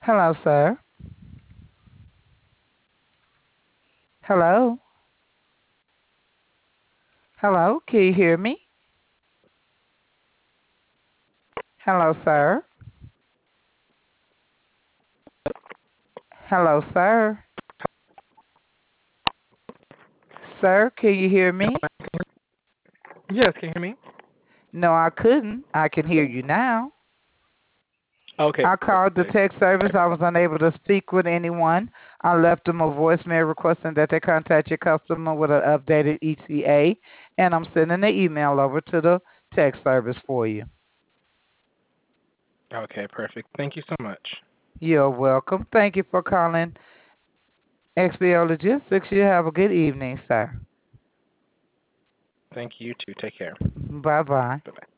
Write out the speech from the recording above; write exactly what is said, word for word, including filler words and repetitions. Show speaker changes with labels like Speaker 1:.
Speaker 1: Hello, sir. Hello. Hello. Can you hear me? Hello, sir. Hello, sir. Sir, can you hear me?
Speaker 2: Yes, can you hear me?
Speaker 1: No, I couldn't. I can hear you now.
Speaker 2: Okay,
Speaker 1: I called the
Speaker 2: perfect.
Speaker 1: tech service. I was unable to speak with anyone. I left them a voicemail requesting that they contact your customer with an updated E T A, and I'm sending the email over to the tech service for you.
Speaker 2: Okay, perfect. Thank you so much.
Speaker 1: You're welcome. Thank you for calling X B O Logistics. You have a good evening, sir.
Speaker 2: Thank you too. Take care.
Speaker 1: Bye bye.
Speaker 2: Bye bye.